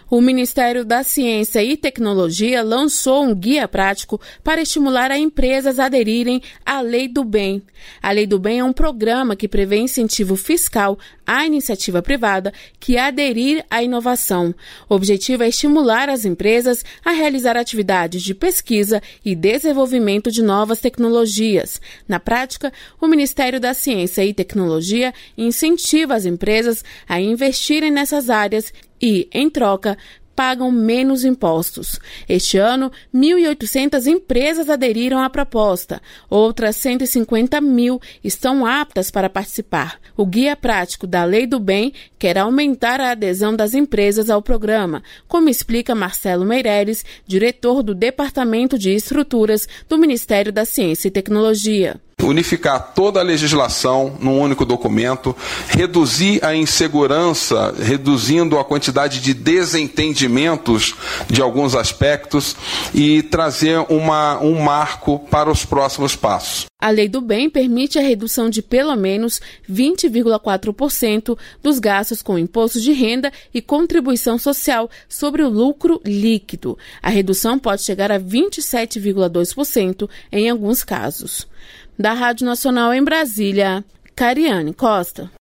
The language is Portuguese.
O Ministério da Ciência e Tecnologia lançou um guia prático para estimular as empresas a aderirem à Lei do Bem. A Lei do Bem é um programa que prevê incentivo fiscal à iniciativa privada que aderir à inovação. O objetivo é estimular as empresas a realizar atividades de pesquisa e desenvolvimento de novas tecnologias. Na prática, o Ministério da Ciência e Tecnologia incentiva as empresas a investirem nessas áreas e, em troca, pagam menos impostos. Este ano, 1.800 empresas aderiram à proposta. Outras 150 mil estão aptas para participar. O Guia Prático da Lei do Bem quer aumentar a adesão das empresas ao programa, como explica Marcelo Meireles, diretor do Departamento de Estruturas do Ministério da Ciência e Tecnologia. Unificar toda a legislação num único documento, reduzir a insegurança, reduzindo a quantidade de desentendimentos de alguns aspectos e trazer um marco para os próximos passos. A Lei do Bem permite a redução de pelo menos 20,4% dos gastos com imposto de renda e contribuição social sobre o lucro líquido. A redução pode chegar a 27,2% em alguns casos. Da Rádio Nacional em Brasília, Cariane Costa.